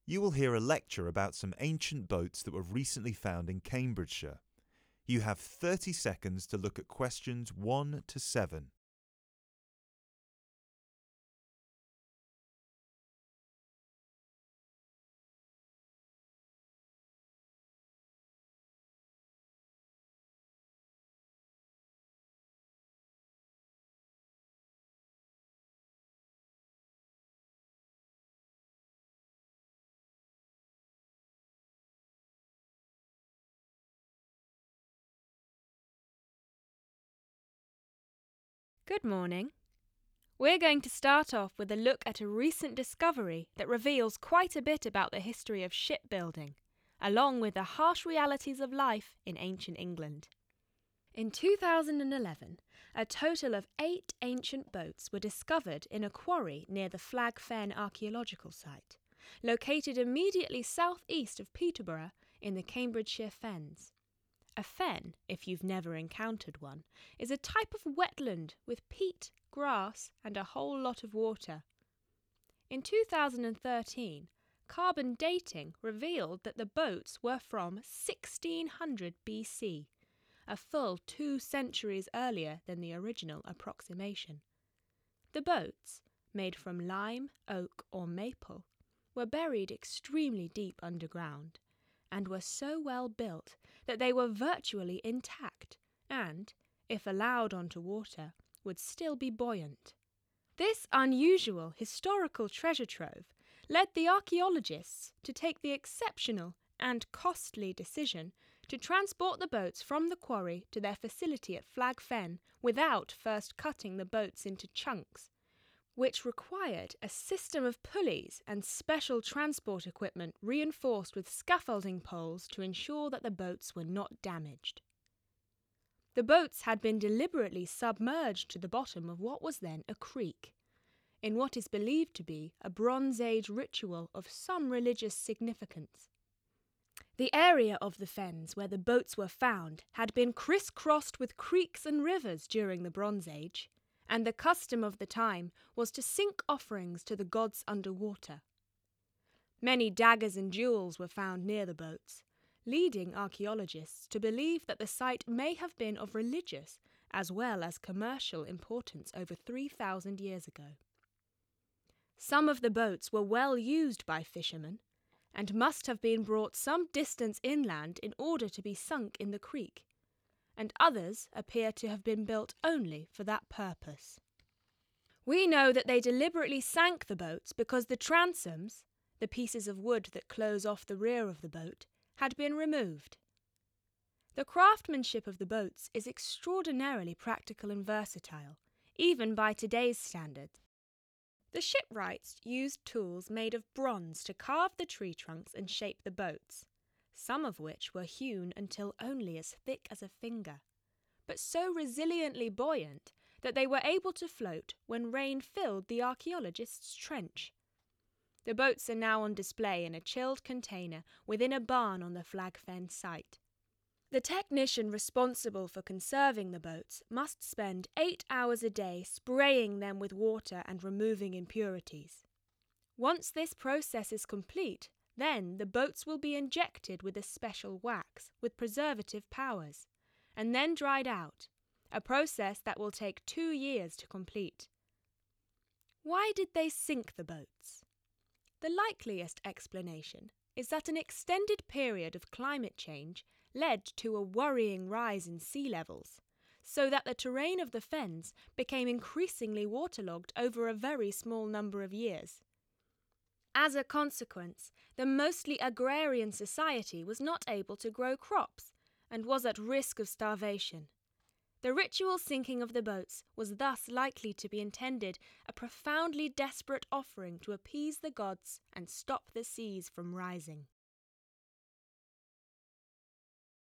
You will hear a lecture about some ancient boats that were recently found in Cambridgeshire. You have 30 seconds to look at questions 1 to 7. Good morning. We're going to start off with a look at a recent discovery that reveals quite a bit about the history of shipbuilding, along with the harsh realities of life in ancient England. In 2011, a total of 8 ancient boats were discovered in a quarry near the Flag Fen archaeological site, located immediately southeast of Peterborough in the Cambridgeshire Fens. A fen, if you've never encountered one, is a type of wetland with peat, grass, and a whole lot of water. In 2013, carbon dating revealed that the boats were from 1600 BC, a full 2 centuries earlier than the original approximation. The boats, made from lime, oak, or maple, were buried extremely deep underground, and were so well built that they were virtually intact and, if allowed onto water, would still be buoyant. This unusual historical treasure trove led the archaeologists to take the exceptional and costly decision to transport the boats from the quarry to their facility at Flag Fen without first cutting the boats into chunks, which required a system of pulleys and special transport equipment reinforced with scaffolding poles to ensure that the boats were not damaged. The boats had been deliberately submerged to the bottom of what was then a creek, in what is believed to be a Bronze Age ritual of some religious significance. The area of the fens where the boats were found had been crisscrossed with creeks and rivers during the Bronze Age, and the custom of the time was to sink offerings to the gods underwater. Many daggers and jewels were found near the boats, leading archaeologists to believe that the site may have been of religious as well as commercial importance over 3,000 years ago. Some of the boats were well used by fishermen, and must have been brought some distance inland in order to be sunk in the creek, and others appear to have been built only for that purpose. We know that they deliberately sank the boats because the transoms, the pieces of wood that close off the rear of the boat, had been removed. The craftsmanship of the boats is extraordinarily practical and versatile, even by today's standards. The shipwrights used tools made of bronze to carve the tree trunks and shape the boats, some of which were hewn until only as thick as a finger, but so resiliently buoyant that they were able to float when rain filled the archaeologists' trench. The boats are now on display in a chilled container within a barn on the Flag Fen site. The technician responsible for conserving the boats must spend 8 hours a day spraying them with water and removing impurities. Once this process is complete, then the boats will be injected with a special wax with preservative powers, and then dried out, a process that will take 2 years to complete. Why did they sink the boats? The likeliest explanation is that an extended period of climate change led to a worrying rise in sea levels, so that the terrain of the fens became increasingly waterlogged over a very small number of years. As a consequence, the mostly agrarian society was not able to grow crops and was at risk of starvation. The ritual sinking of the boats was thus likely to be intended a profoundly desperate offering to appease the gods and stop the seas from rising.